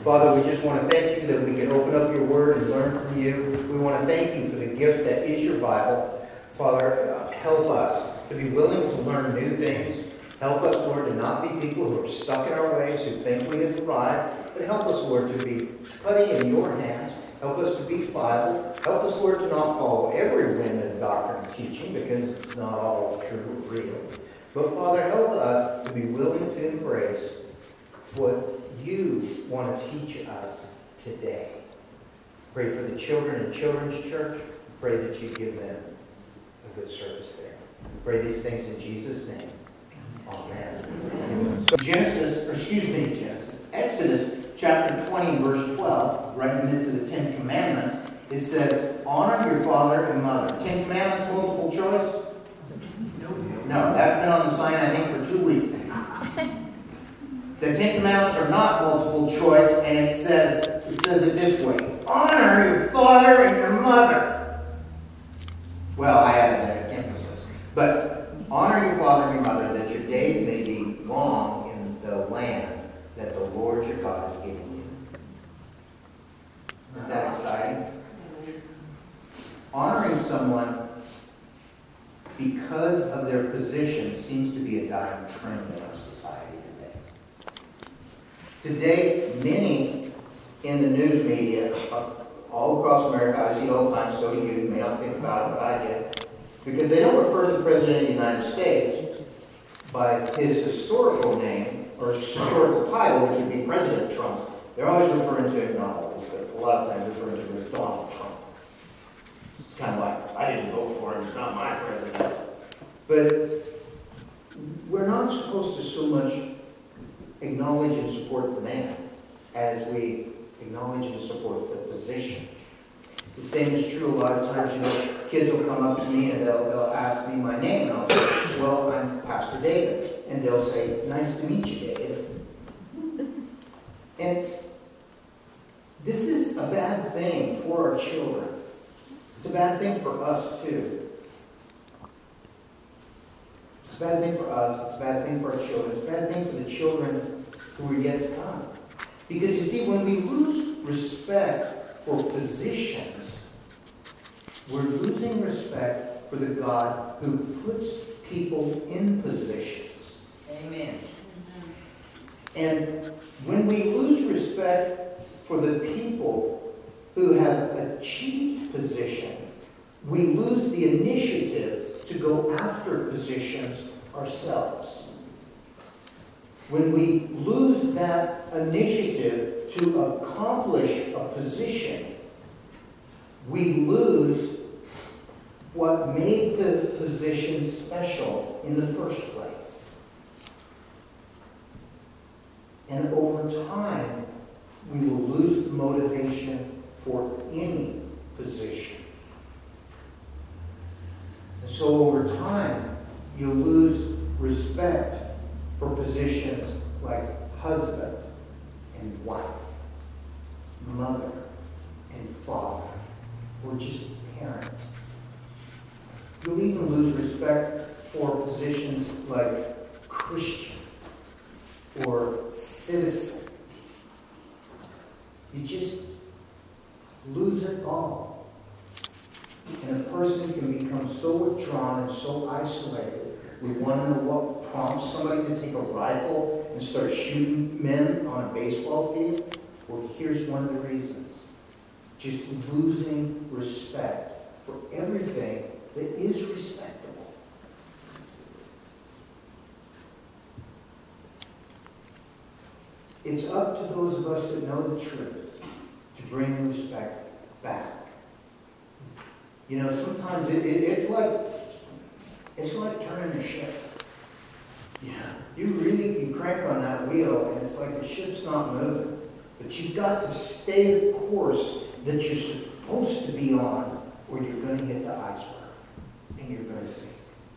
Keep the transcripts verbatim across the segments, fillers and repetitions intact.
Father, we just want to thank you that we can open up your word and learn from you. We want to thank you for the gift that is your Bible. Father, uh, help us to be willing to learn new things. Help us, Lord, to not be people who are stuck in our ways, who think we have arrived, but help us, Lord, to be putty in your hands. Help us to be pliable. Help us, Lord, to not follow every wind of doctrine and teaching, because it's not all true or real. But, Father, help us to be willing to embrace what you want to teach us today. Pray for the children in Children's Church. Pray that you give them a good service there. We pray these things in Jesus' name. Amen. So Genesis, or excuse me, Genesis, Exodus chapter twenty, verse twelve, right in the midst of the Ten Commandments, it says, honor your father and mother. Ten Commandments, multiple choice? No, that's been on the sign, I think, for two weeks. The Ten Commandments are not multiple choice, and it says it says it this way: honor your father and your mother. Well, I added that emphasis, but honor your father and your mother, that your days may be long in the land that the Lord your God has given you. Isn't that exciting? Honoring someone because of their position seems to be a dying trend in our society today. Today, many in the news media, all across America, I see it all the time, so do you, you may not think about it, but I did, because they don't refer to the President of the United States by his historical name, or historical title, which would be President Trump. They're always referring to it, not always, but a lot of times referring to him as Donald Trump. It's kind of like, I didn't vote for him, he's not my president. But we're not supposed to so much acknowledge and support the man as we acknowledge and support the position. The same is true a lot of times. You know, kids will come up to me and they'll, they'll ask me my name, and I'll say, well, I'm Pastor David. And they'll say, nice to meet you, David. And this is a bad thing for our children. It's a bad thing for us, too. It's a bad thing for us. It's a bad thing for our children. It's a bad thing for the children who are yet to come. Because, you see, when we lose respect for positions, we're losing respect for the God who puts people in positions. Amen. And when we lose respect for the people who have achieved position, we lose the initiative to go after positions ourselves. When we lose that initiative to accomplish a position, we lose what made the position special in the first place. And over time, we will lose the motivation for any position. And so over time, you'll lose respect for positions like husband and wife, mother and father, or just parent. You'll even lose respect for positions like Christian or citizen. You just lose it all. And a person can become so withdrawn and so isolated. We want to know what prompts somebody to take a rifle and start shooting men on a baseball field. Well, here's one of the reasons. Just losing respect for everything that is respectable. It's up to those of us that know the truth to bring respect back. You know, sometimes it, it, it's like it's like turning a ship. Yeah, you really you crank on that wheel, and it's like the ship's not moving. But you've got to stay the course that you're supposed to be on, or you're going to hit the iceberg, and you're going to sink.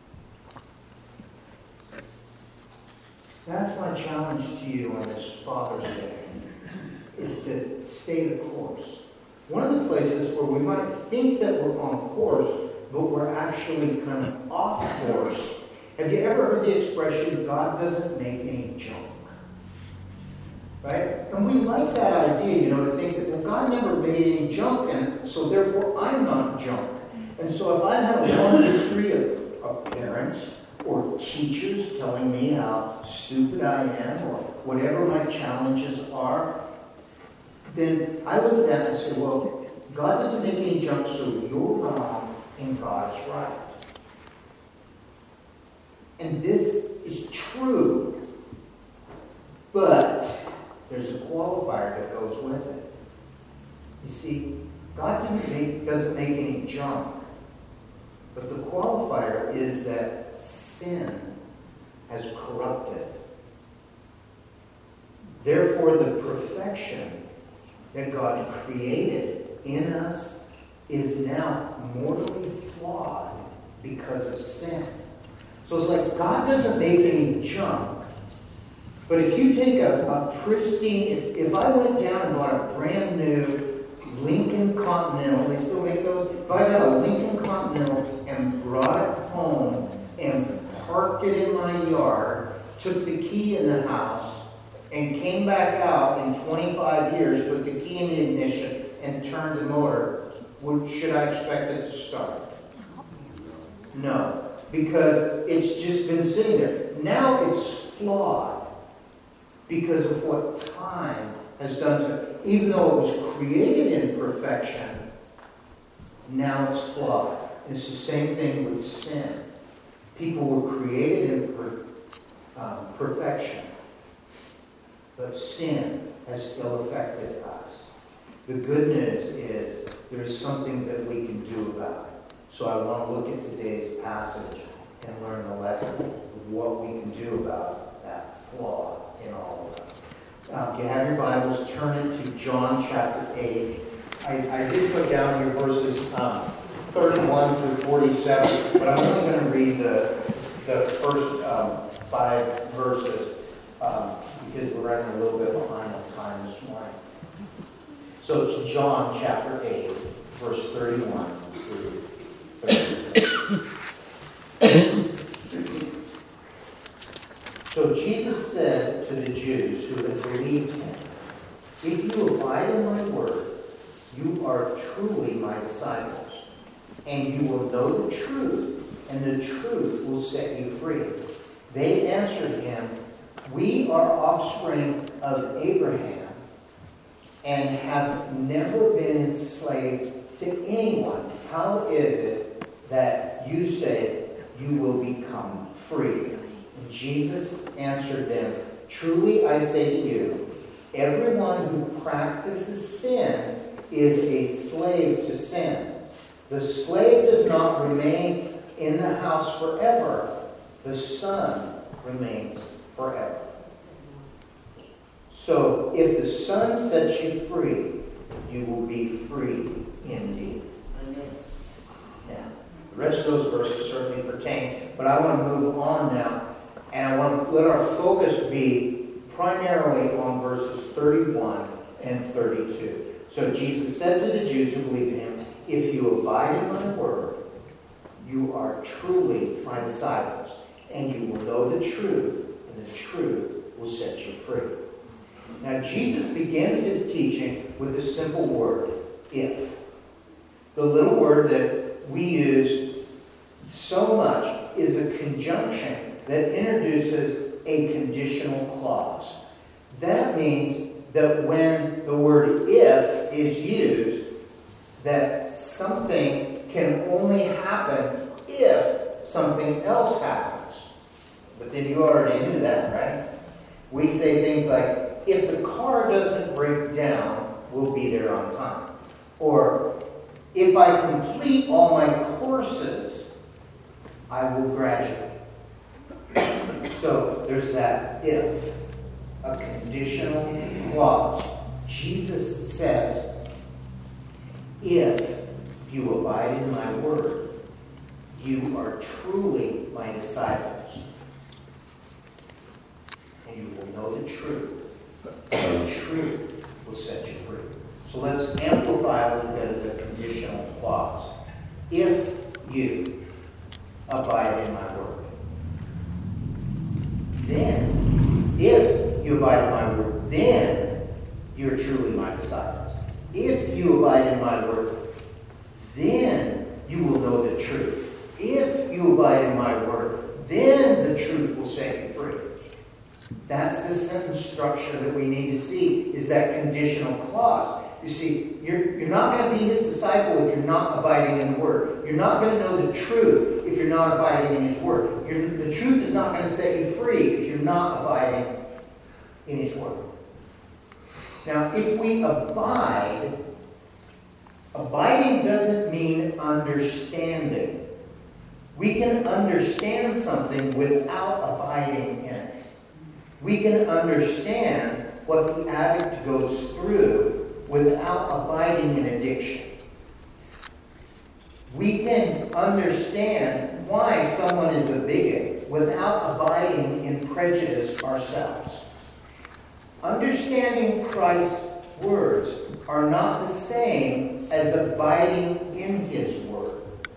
That's my challenge to you on this Father's Day, is to stay the course. One of the places where we might think that we're on course, but we're actually kind of off course. Have you ever heard the expression, God doesn't make any junk? Right? And we like that idea, you know, to think that, well, God never made any junk, and so therefore I'm not junk. And so if I have a long history of, of parents or teachers telling me how stupid I am or whatever my challenges are, then I look at that and say, well, God doesn't make any junk, so you're wrong and God's right. And this is true, but there's a qualifier that goes with it. You see, God doesn't make, doesn't make any junk, but the qualifier is that sin has corrupted. Therefore, the perfection that God created in us is now mortally flawed because of sin. So it's like God doesn't make any junk, but if you take a, a pristine, if, if I went down and bought a brand new Lincoln Continental, they still make those, if I got a Lincoln Continental and brought it home and parked it in my yard, took the key in the house, and came back out in twenty-five years, put the key in the ignition, and turned the motor, would, should I expect it to start? No, because it's just been sitting there. Now it's flawed because of what time has done to it. Even though it was created in perfection, now it's flawed. It's the same thing with sin. People were created in per, um, perfection, but sin has ill affected us. The good news is there's something that we can do about it. So I want to look at today's passage and learn the lesson of what we can do about that flaw in all of us. Um, if you have your Bibles, turn it to John chapter eight. I, I did put down your verses um, thirty-one through forty-seven, but I'm only going to read the, the first um, five verses um, because we're running a little bit behind on time this morning. So it's John chapter eight, verse thirty-one through thirty-six. So Jesus said to the Jews who had believed him, "If you abide in my word, you are truly my disciples, and you will know the truth, and the truth will set you free." They answered him, "We are offspring of Abraham and have never been enslaved to anyone. How is it that you say you will become free?" And Jesus answered them, "Truly I say to you, everyone who practices sin is a slave to sin. The slave does not remain in the house forever. The Son remains forever. So if the Son sets you free, you will be free indeed." Amen. Now, the rest of those verses certainly pertain, but I want to move on now, and I want to let our focus be primarily on verses thirty-one and thirty-two. So Jesus said to the Jews who believed in him, "If you abide in my word, you are truly my disciples, and you will know the truth, and the truth will set you free." Now, Jesus begins his teaching with a simple word, if. The little word that we use so much is a conjunction that introduces a conditional clause. That means that when the word if is used, that something can only happen if something else happens. But then you already knew that, right? We say things like, if the car doesn't break down, we'll be there on time. Or, if I complete all my courses, I will graduate. So, there's that if, a conditional clause. Jesus says, if you abide in my word, you are truly my disciples. And you will know the truth. The truth will set you free. So let's amplify a little bit of the conditional clause. If you abide in my word. Then, if you abide in my word, then you're truly my disciples. If you abide in my word, then you will know the truth. If you abide in my word, then the truth will set you free. That's the sentence structure that we need to see, is that conditional clause. You see, you're, you're not going to be his disciple if you're not abiding in the word. You're not going to know the truth if you're not abiding in his word. You're, the truth is not going to set you free if you're not abiding in his word. Now, if we abide, abiding doesn't mean understanding. We can understand something without abiding in it. We can understand what the addict goes through without abiding in addiction. We can understand why someone is a bigot without abiding in prejudice ourselves. Understanding Christ's words are not the same as abiding in his word.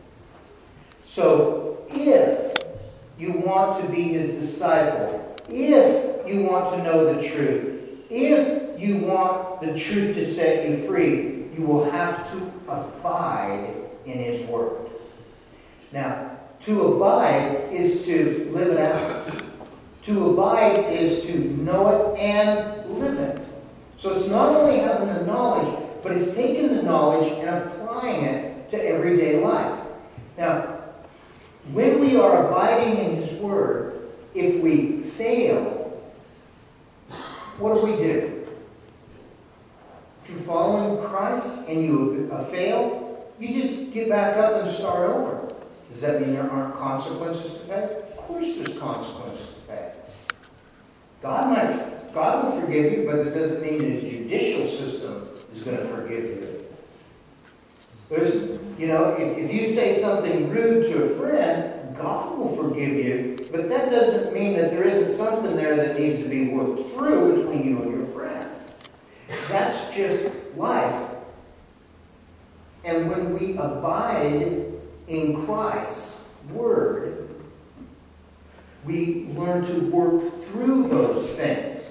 So, if you want to be his disciple, if you want to know the truth, if you want the truth to set you free, you will have to abide in his word. Now, to abide is to live it out. To abide is to know it and live it. So it's not only having the knowledge, but it's taking the knowledge and applying it to everyday life. Now, when we are abiding in his word, if we fail, what do we do? If you're following Christ and you uh, fail, you just get back up and start over. Does that mean there aren't consequences to pay? Of course there's consequences to pay. God might, God will forgive you, but it doesn't mean the judicial system is going to forgive you. There's, you know, if, if you say something rude to a friend, God will forgive you, but that doesn't mean that there isn't something there that needs to be worked through between you and your friend. That's just life. And when we abide in Christ's word, we learn to work through those things.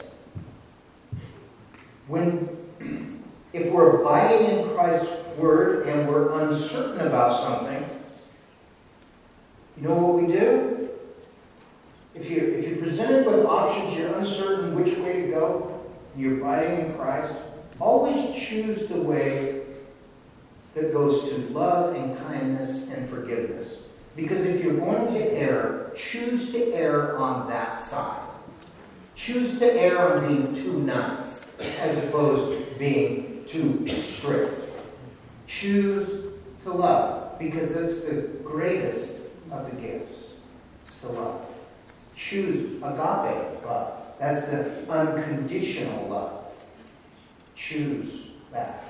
When, if we're abiding in Christ's word and we're uncertain about something, you know what we do? If you're, if you're presented with options, you're uncertain which way to go, you're abiding in Christ, always choose the way that goes to love and kindness and forgiveness. Because if you're going to err, choose to err on that side. Choose to err on being too nice as opposed to being too strict. Choose to love, because that's the greatest of the gifts. It's to love. Choose agape love. That's the unconditional love. Choose that.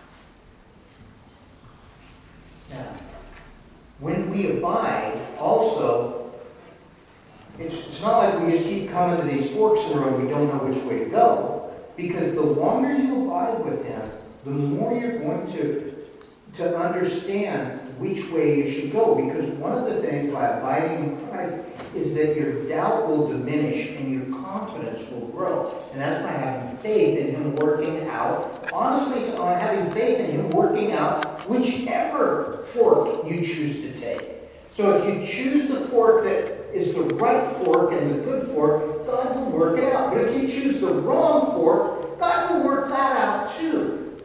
Now, when we abide, also, it's, it's not like we just keep coming to these forks in the road, we don't know which way to go. Because the longer you abide with him, the more you're going to, to understand which way you should go. Because one of the things by abiding in Christ is that your doubt will diminish and your confidence will grow. And that's by having faith in him working out. Honestly, it's on having faith in him working out whichever fork you choose to take. So if you choose the fork that is the right fork and the good fork, God will work it out. But if you choose the wrong fork, God will work that out too.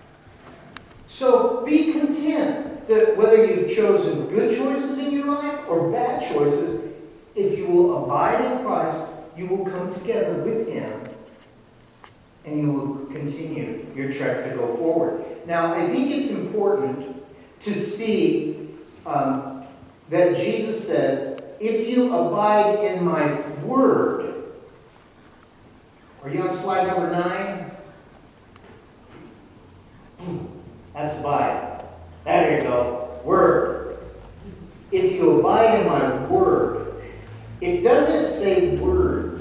So be content that whether you've chosen good choices in your life or bad choices, if you will abide in Christ, you will come together with him and you will continue your trek to go forward. Now, I think it's important to see um, that Jesus says, if you abide in my word. Are you on slide number nine? That's abide. There you go. Word. If you abide in my word. It doesn't say words.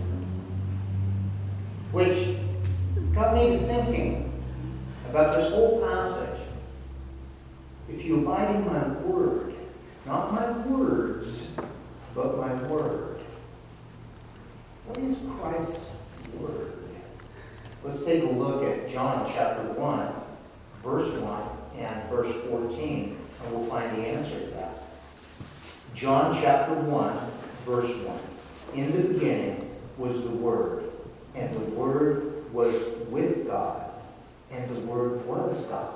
Which got me to thinking about this whole passage. If you abide in my word, not my words, but my word. What is Christ's word? Let's take a look at John chapter one, verse one and verse fourteen, and we'll find the answer to that. John chapter one, verse one. In the beginning was the Word, and the Word was with God, and the Word was God.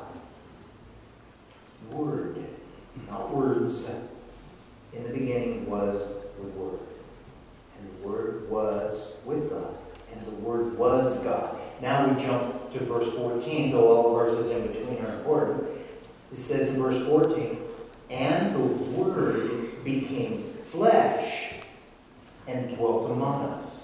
Word, not words. In the beginning was the Word, and the Word was with God, and the Word was God. Now we jump to verse fourteen, though all the verses in between are important. It says in verse fourteen, and the Word became flesh and dwelt among us.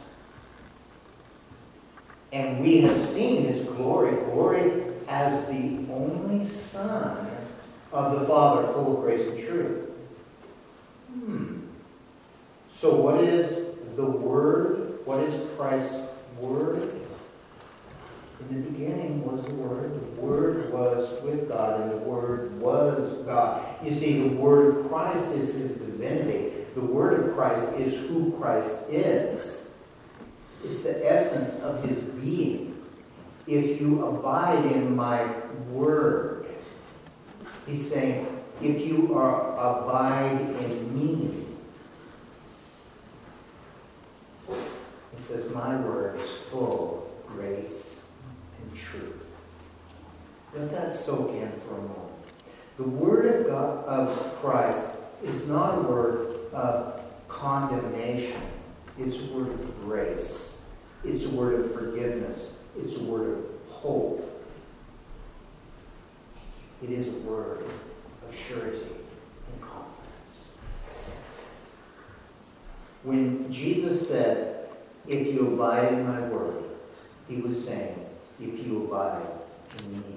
And we have seen His glory, glory as the only Son of the Father, full of grace and truth. Hmm. So what is the Word? What is Christ's Word? In the beginning was the Word. The Word was with God, and the Word was God. You see, the Word of Christ is His divinity. The Word of Christ is who Christ is. It's the essence of His being. If you abide in my Word, He's saying, if you are abide in me, He says, my Word is full of grace and truth. Let that soak in for a moment. The Word of God, of Christ, is not a word of condemnation. It's a word of grace. It's a word of forgiveness. It's a word of hope. It is a word of surety and confidence. When Jesus said, if you abide in my word, He was saying, if you abide in me.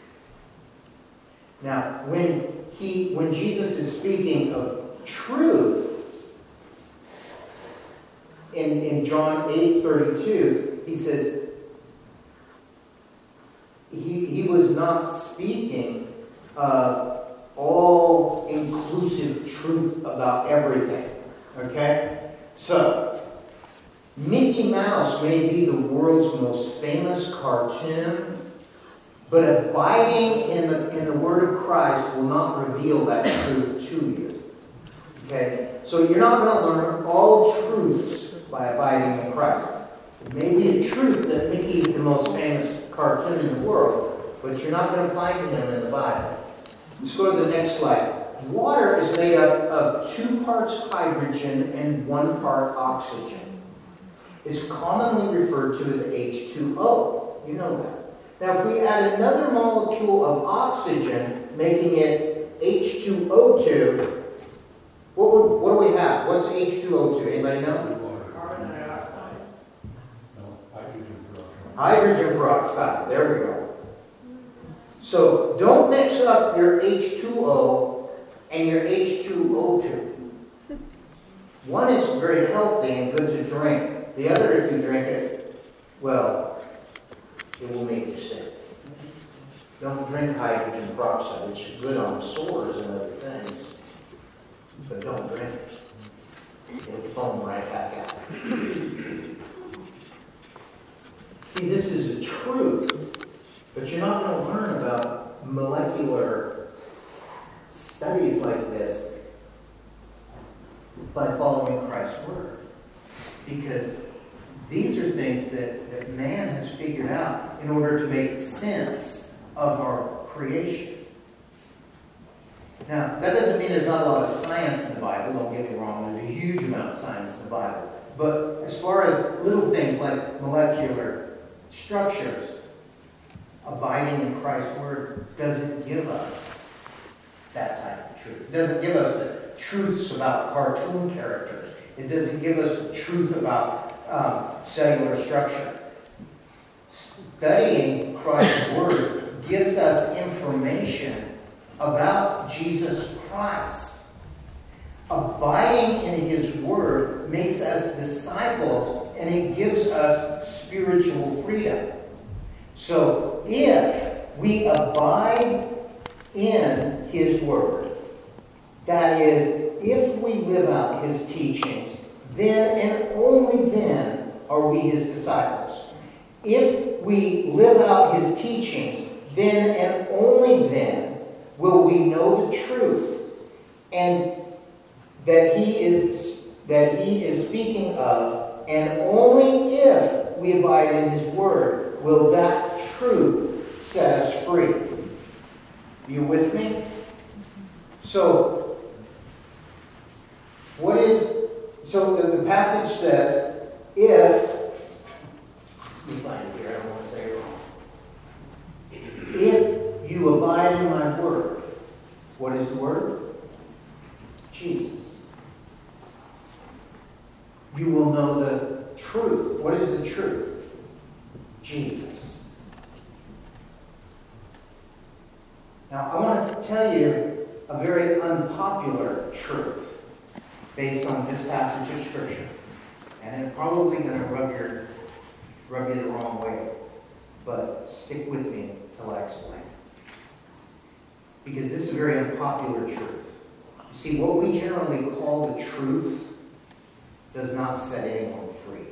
Now, when he, when Jesus is speaking of truth, in, in John eight thirty-two, he says, he, he was not speaking of all-inclusive truth about everything. Okay? So, Mickey Mouse may be the world's most famous cartoon, but abiding in the, in the Word of Christ will not reveal that truth to you. Okay? So you're not going to learn all truths by abiding in Christ. It may be a truth that Mickey is the most famous cartoon in the world, but you're not going to find him in the Bible. Let's go to the next slide. Water is made up of two parts hydrogen and one part oxygen. It's commonly referred to as H two O. You know that. Now, if we add another molecule of oxygen, making it H two O two, what, would, what do we have? What's H two O two? Anybody know? Carbon dioxide. No, hydrogen peroxide. Hydrogen peroxide. There we go. So, don't mix up your H two O and your H two O two. One is very healthy and good to drink. The other, if you drink it, well, it will make you sick. Don't drink hydrogen peroxide. It's good on sores and other things. But don't drink it. It'll foam right back out. See, this is a truth. But you're not going to learn about molecular studies like this by following Christ's Word. Because these are things that, that man has figured out in order to make sense of our creation. Now, that doesn't mean there's not a lot of science in the Bible. Don't get me wrong. There's a huge amount of science in the Bible. But as far as little things like molecular structures, abiding in Christ's Word doesn't give us that type of truth. It doesn't give us the truths about cartoon characters. It doesn't give us the truth about um, cellular structure. Studying Christ's Word gives us information about Jesus Christ. Abiding in His Word makes us disciples, and it gives us spiritual freedom. So, if we abide in His Word, that is, if we live out His teachings, then and only then are we His disciples. If we live out his teachings, then and only then will we know the truth, and that he is that he is speaking of, and only if we abide in his word will that truth set us free. You with me? So, what is so the, the passage says, if let me find it here, I don't want to say it wrong. If you abide in my word, what is the word? Jesus. You will know the truth. What is the truth? Jesus. Now, I want to tell you a very unpopular truth based on this passage of Scripture. And it's probably going to rub your rub you the wrong way. But stick with me till I explain. Because this is a very unpopular truth. You see, what we generally call the truth does not set anyone free.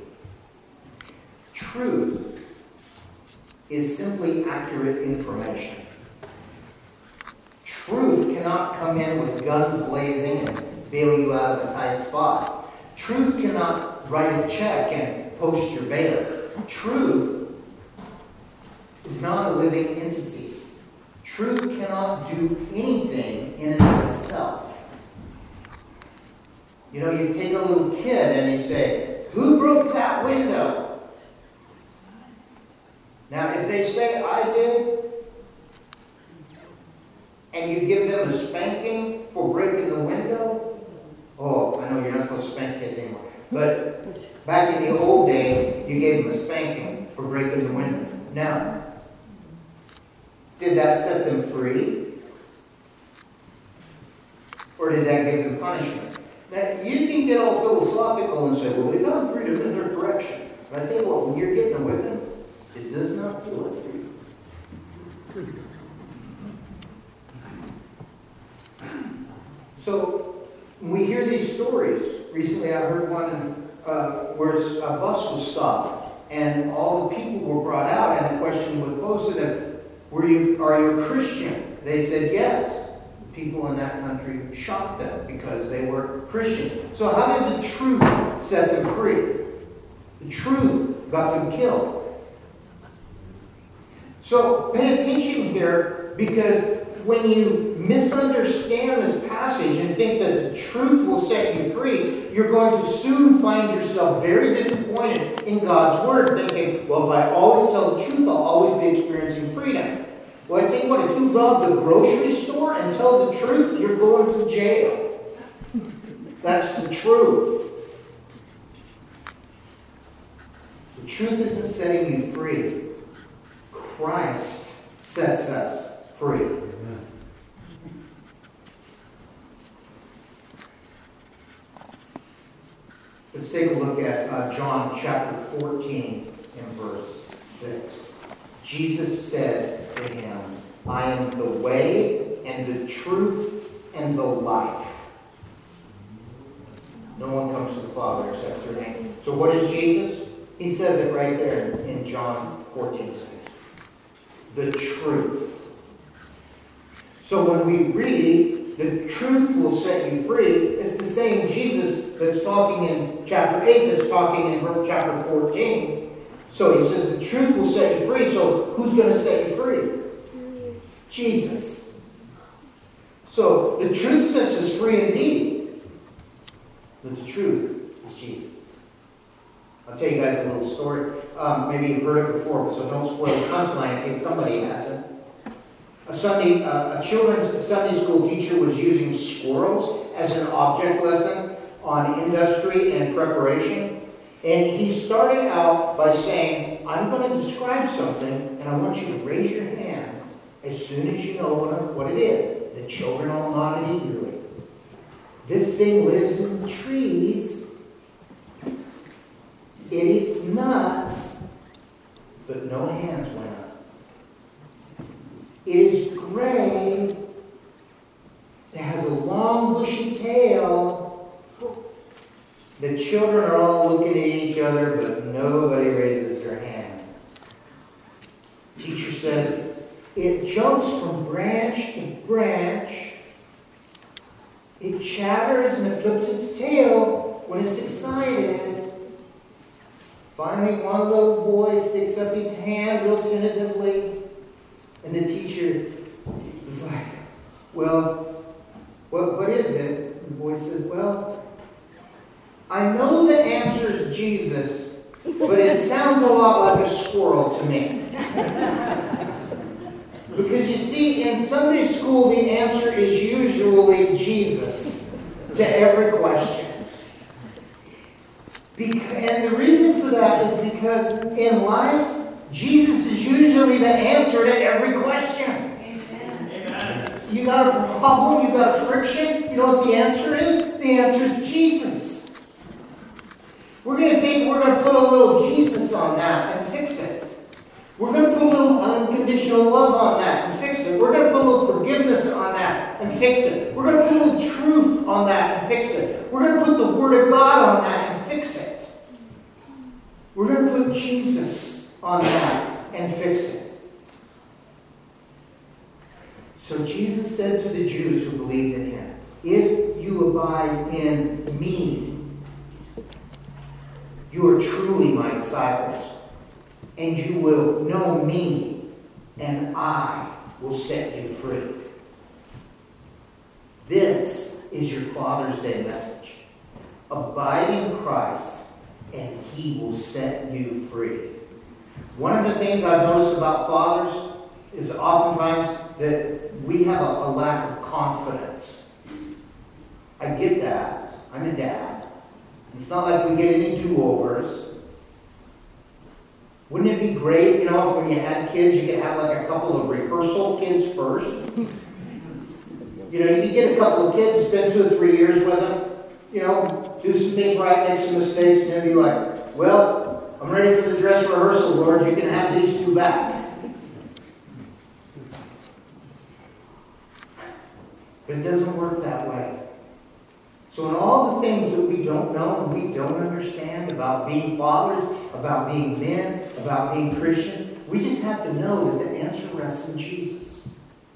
Truth is simply accurate information. Truth cannot come in with guns blazing and bail you out of a tight spot. Truth cannot write a check and post your bail. Truth is not a living entity. Truth cannot do anything in and of itself. You know, you take a little kid and you say, "Who broke that window?" Now, if they say, "I did," and you give them a spanking for breaking the window, oh, I know you're not supposed to spank kids anymore. But back in the old days, you gave them a spanking for breaking the window. Now, did that set them free? Or did that give them punishment? Now, you can get all philosophical and say, well, they got freedom in their correction. But I tell you what, when you're getting a whipping, it does not feel like freedom. So, when we hear these stories, recently I heard one uh, where a bus was stopped and all the people were brought out and the question was posed to them, Were you, are you a Christian? They said yes. The people in that country shocked them because they were Christians. So how did the truth set them free? The truth got them killed. So pay attention here, because when you misunderstand this passage and think that the truth will set you free, you're going to soon find yourself very disappointed in God's Word, thinking, well, if I always tell the truth, I'll always be experiencing freedom. Well, I tell you what, if you rob the grocery store and tell the truth, you're going to jail. That's the truth. The truth isn't setting you free. Christ sets us free. Amen. Let's take a look at uh, John chapter fourteen and verse six. Jesus said to him, I am the way and the truth and the life. No one comes to the Father except through me. So what is Jesus? He says it right there in John fourteen six. The truth. So when we read, the truth will set you free, it's the same Jesus that's talking in chapter eight that's talking in chapter fourteen. So he says the truth will set you free. So who's going to set you free? Jesus. So the truth sets us free indeed. But the truth is Jesus. I'll tell you guys a little story. Um, maybe you've heard it before, so don't spoil the punchline in case somebody hasn't. A Sunday, uh, a children's Sunday school teacher was using squirrels as an object lesson on industry and preparation. And he started out by saying, I'm going to describe something, and I want you to raise your hand as soon as you know what, what it is. The children all nodded eagerly. This thing lives in the trees. It eats nuts, but no hands went up. It is gray. It has a long, bushy tail. The children are all looking at each other, but nobody raises their hand. says, it jumps from branch to branch. It chatters and it flips its tail when it's excited. Finally, one little boy sticks up his hand real tentatively, and the teacher is like, well, what, what is it? And the boy says, well, I know the answer is Jesus, but it sounds a lot like a squirrel to me. Because you see, in Sunday school, the answer is usually Jesus to every question. Be- and the reason for that is because in life, Jesus is usually the answer to every question. Amen. You got a problem, you got a friction, you know what the answer is? The answer is Jesus. We're going to take, we're going to put a little Jesus on that and fix it. We're going to put a little unconditional love on that and fix it. We're going to put a little forgiveness on that and fix it. We're going to put a little truth on that and fix it. We're going to put the Word of God on that and fix it. We're going to put Jesus on that and fix it. So Jesus said to the Jews who believed in Him, if you abide in me, you are truly my disciples. And you will know me, and I will set you free. This is your Father's Day message. Abide in Christ, and He will set you free. One of the things I've noticed about fathers is oftentimes that we have a, a lack of confidence. I get that. I'm a dad. It's not like we get any do-overs. Wouldn't it be great, you know, if when you had kids, you could have like a couple of rehearsal kids first? You know, you could get a couple of kids, spend two or three years with them, you know, do some things right, make some mistakes, and then be like, well, I'm ready for the dress rehearsal, Lord. You can have these two back. But it doesn't work that way. So in all the things that we don't know and we don't understand about being fathers, about being men, about being Christians, we just have to know that the answer rests in Jesus.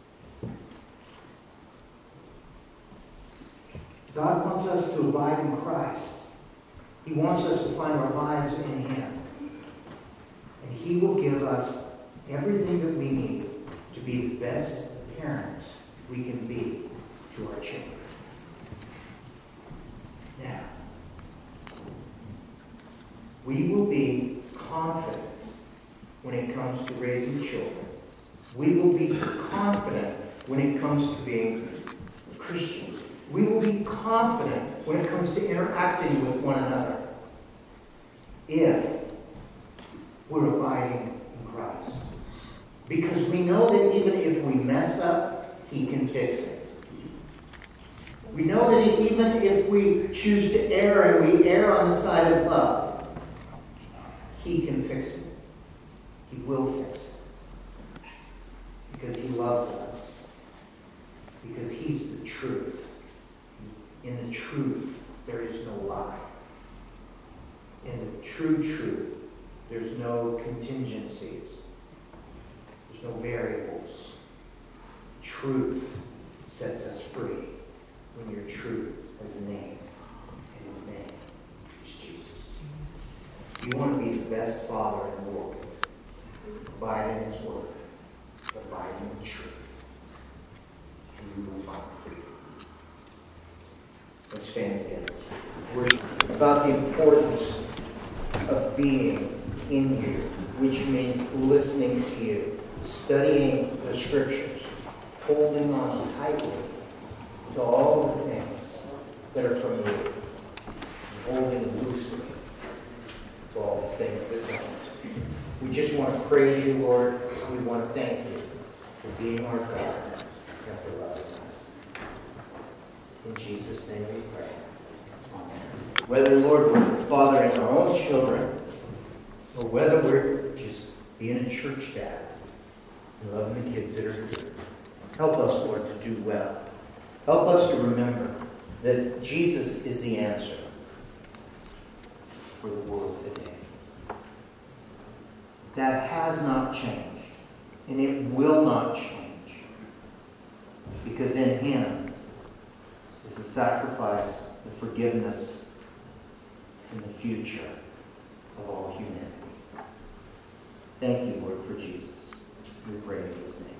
God wants us to abide in Christ. He wants us to find our lives in Him. And He will give us everything that we need to be the best parents we can be to our children. Now, we will be confident when it comes to raising children. We will be confident when it comes to being Christians. We will be confident when it comes to interacting with one another if we're abiding in Christ. Because we know that even if we mess up, He can fix it. We know that even if we choose to err and we err on the side of love, He can fix it. He will fix it. Because He loves us. Because He's the truth. In the truth, there is no lie. In the true truth, there's no contingencies. There's no variables. Truth sets us free. When your truth has a name, and His name is Jesus. You want to be the best father in the world. Abide in His Word. Abide in the truth. And you will find freedom. Let's stand together. Worship about the importance of being in you, which means listening to you, studying the Scriptures, holding on tightly to all the things that are from you, holding loosely to all the things that don't. We just want to praise you, Lord. We want to thank you for being our God and for loving us. In Jesus' name we pray. Amen. Whether, Lord, we're fathering our own children, or whether we're just being a church dad and loving the kids that are here, help us, Lord, to do well. Help us to remember that Jesus is the answer for the world today. That has not changed. And it will not change. Because in Him is the sacrifice, the forgiveness, and the future of all humanity. Thank you, Lord, for Jesus. We pray in His name.